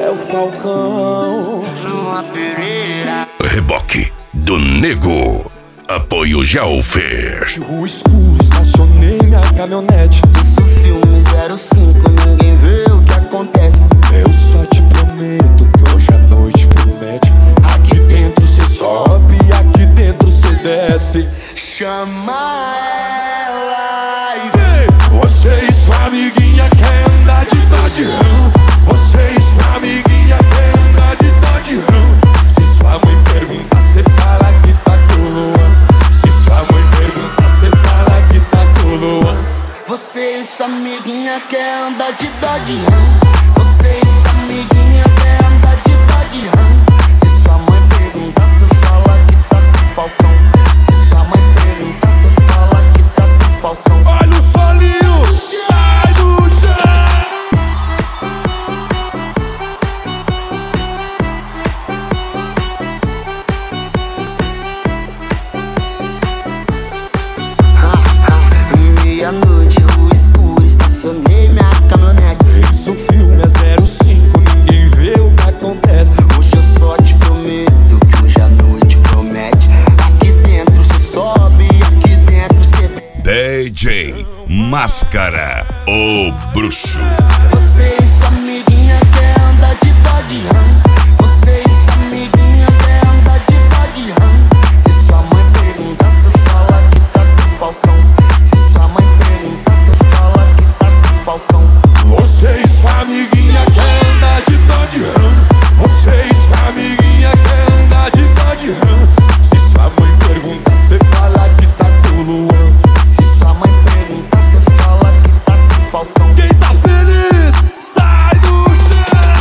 é o Falcão. Uma Pereira. Reboque do Nego. Apoio Jalfer. De rua escura, estacionei minha caminhonete. Isso filme 05, ninguém vê o que acontece. Eu só te prometo que hoje a noite promete. Aqui dentro cê sobe, aqui dentro cê desce. Chama ela e você e sua amiguinha quer andar de Dodge Ram. Você e sua amiguinha quer andar de Dodge Ram. Se sua mãe perguntar, cê fala que tá com o Luan. Se sua mãe perguntar, cê fala que tá com o Luan. você e sua amiguinha quer andar de Dodge Ram. Você e sua amiguinha quer andar de Dodge Ram. Se sua mãe perguntar, cê fala que tá com o Falcão. Se sua mãe perguntar, cê fala que tá com o Falcão. Olha o solinho, sai do chão. Meia-noite, rua escura, estacionei minha caminhonete. Isso filme é 05, ninguém vê o que acontece. Hoje eu só te prometo que hoje a noite promete. Aqui dentro cê sobe, aqui dentro cê desce. DJ Máscara, o bruxo. Você e sua amiguinha quer andar de Dodge Ram. Você e sua amiguinha quer andar de Dodge Ram. Se sua mãe perguntar, cê fala que tá com o Falcão. Se sua mãe perguntar, cê fala que tá com o Falcão. Você e sua amiguinha quer andar de Dodge Ram. Você e sua amiguinha quer andar de Dodge Ram. Se sua mãe perguntar, cê fala que tá com o Luan. Se sua mãe perguntar, cê fala que tá com o Falcão. Quem tá feliz, sai do chão.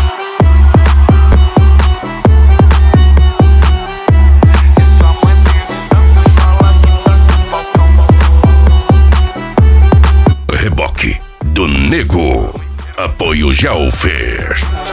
Sua mãe perguntar, cê fala que tá com o Falcão. Reboque do Nego. Apoio Jalfer.